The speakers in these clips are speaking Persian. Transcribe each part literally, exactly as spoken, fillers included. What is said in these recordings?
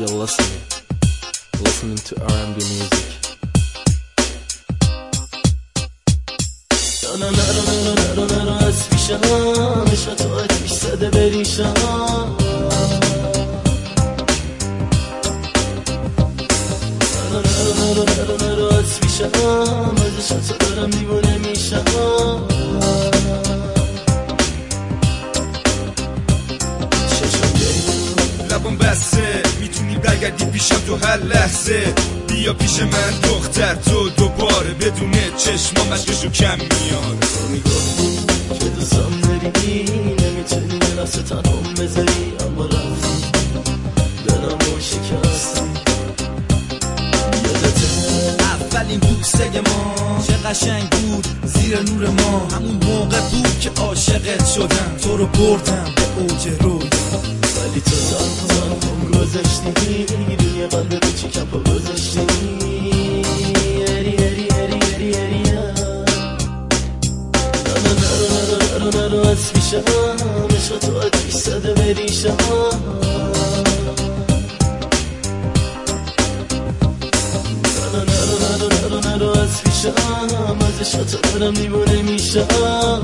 listening, listening to آر اند بی music. نرو نرو نرو نرو از پیشم عشق تو آتیش زده بریشم نرو نرو نرو نرو از پیشم از عشق تو دارم دیوونه میشم چشم گریه لبم بسته میتونی برگردی پیشم تو هر لحظه بیا پیش من دختر تو دوباره بدون چشمام اشکشو کم میاد تو میگفتی که دوستم داری نمیتونی نفس تنهم بذاری اما رفتی دلمو شکستی یادته اولین بوسه ما چه قشنگ بود زیر نور ما همون موقع بود که عاشقت شدم تو رو بردم به اوج روی ولی تو تنها هم گذاشتی روی قلب به چی کپا گذاشتی اری اری اری اری اری نرو نرو نرو نرو از پیشم عشق تو آتیش زده بریشم نرو نرو نرو نرو نرو از پیشم از عشق تو دارم دیوونه میشم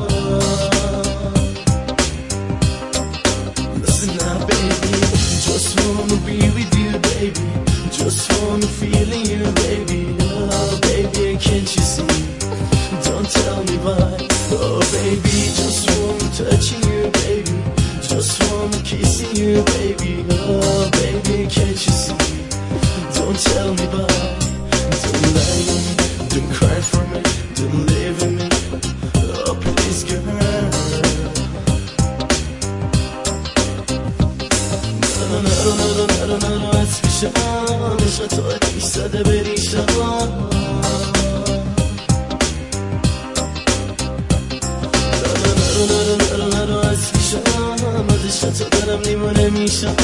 Just wanna be with you, baby. Just wanna feel you, baby. Oh, baby, can't you see? Don't tell me why. Oh, baby, just wanna touch you, baby. Just wanna kiss you, baby. Oh, baby, can't you see? Don't tell me why. Don't lie to me. Don't cry for me. Don't live with me. Oh, please, girl. نرو نرو نرو نرو از پیشم عشق تو آتیش زده بریشم نرو نرو نرو نرو از پیشم از عشق تو دارم دیوونه میشم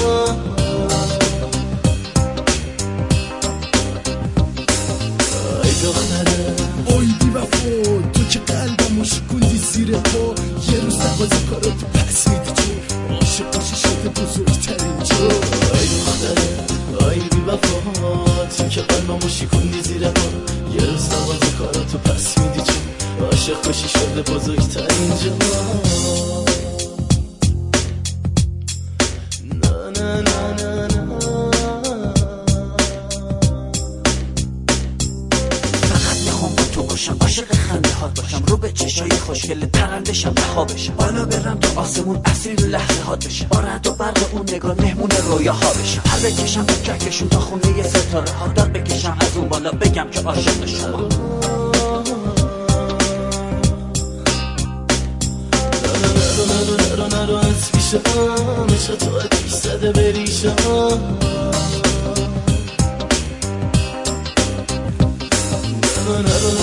ای دختره اوی بی وفا تو که قلبمو شکوندی زیر پا یه روز نبازی کاراتو پس میدی تو عاشق باشی شده بزرگترین جو ای دختره ای بی وفا تو که قلبمو شکوندی زیر پا یه روز نبازی کاراتو پس میدی چون عاشق باشی شده بزرگترین جو نه نه نه نه نه باشم عاشق خنده هات باشم رو به چشای خوشگل پرندشم رها بشم بالا برم تو آسمون اسیر لحظه هات بشم با رعد و برق اون نگاه مهمون رویاها بشم پر بکشم به کهکشون تا خونه ستاره ها داد بکشم از اون بالا بگم که عاشق شما نرو نرو نرو نرو از پیشم عشق تو آتیش زده بریشم نرو نرو